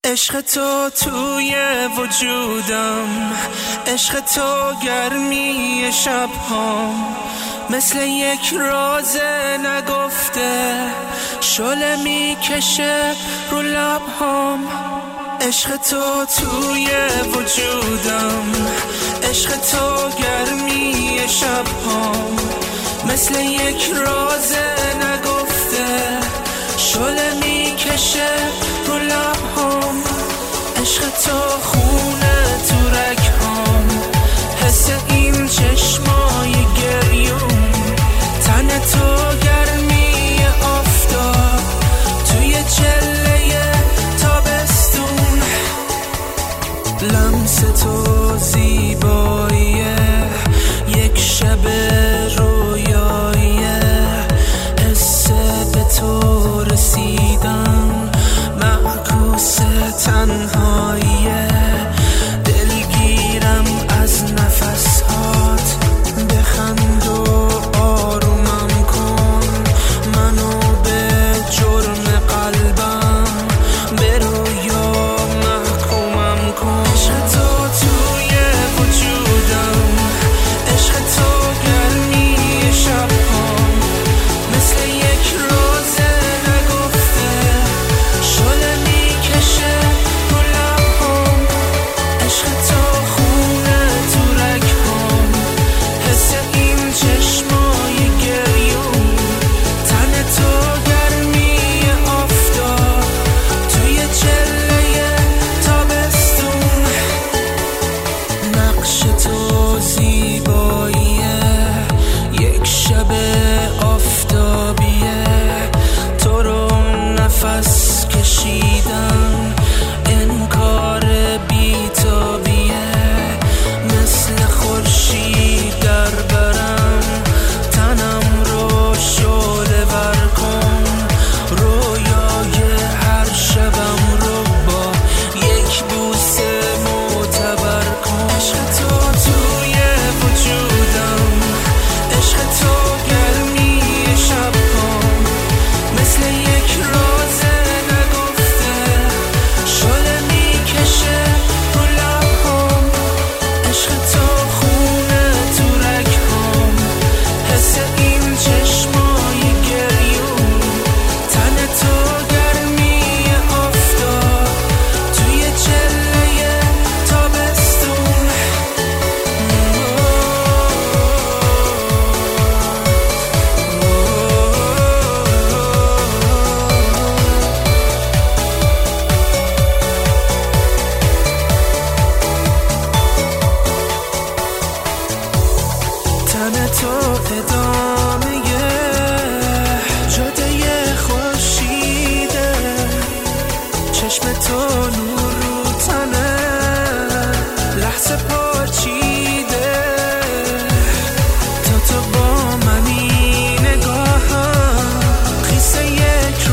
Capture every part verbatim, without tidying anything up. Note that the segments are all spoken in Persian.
عشق تو توی وجودم، عشق تو گرمی شبهام، مثل یک راز نگفته شعله میکشه رو لبهام. عشق تو توی وجودم، عشق تو گرمی شبهام، مثل یک راز نگفته شعله میکشه رو لبهام. عشق تو خونه تو رگهام، حس این چشمای گریون، تن تو گرمی آفتاب توی چله تابستون. لمس تو زیباییه، یک شب رویاییه، حس به تو رسیدن معکوس تنهاییه. دلگیرم از نفسهات، بخند و آرومم کن منو به جرم قلبم، به رویا محکومم کن. عشق تو توی وجودم، عشق تو گرمی شبهام، مثل یک راز نگفته شعله میکشه رو لبهام. عشق تو خونه تو رگهام، حس این چشمای گریون، تن تو گرمی آفتاب توی چله تابستون. نقش تو زیباییه، یک شب آفتابیه، تو رو نفس کشیدن انکار بی‌تابیه. مثل خورشید در برم، تنم رو شعله ور کن، رویای هر شبم رو با یک بوسه معتبر کن. عشق تو توی وجودم، عشق تو گرمی شبهام، مثل یک راز نگفته شعله میکشه رو لبهام. عشق تو خونه تو رگهام، حس این چشمای گریون، تن تو گرمی آفتاب توی چله تابستون. تن تو ادامه جاده خورشیده، چشم تو نور رو تنه لحظه پاچیده. تا تو با منی نگاهم قصه یک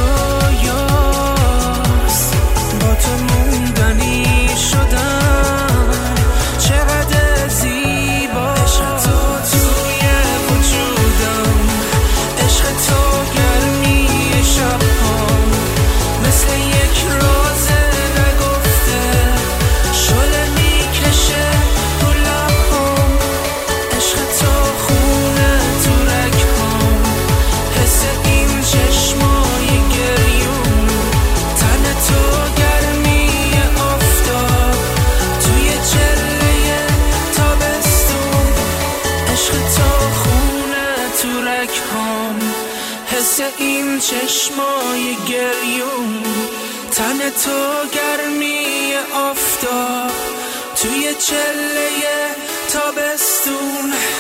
رویاست، با تو موندنی شدم چقدر زیبا. عشق تو توی وجودم، عشق تو گرمی شبهام، مثل یک راز نگفته شعله میکشه رو لبهام. عشق تو خونه تو رگهام، حس این چشمای گریون، تن تو گرمی آفتاب توی چله تابستون. عشق تو خونه تو رگهام، حس این چشمای گریون، تن تو گرمی آفتاب توی چله تابستون.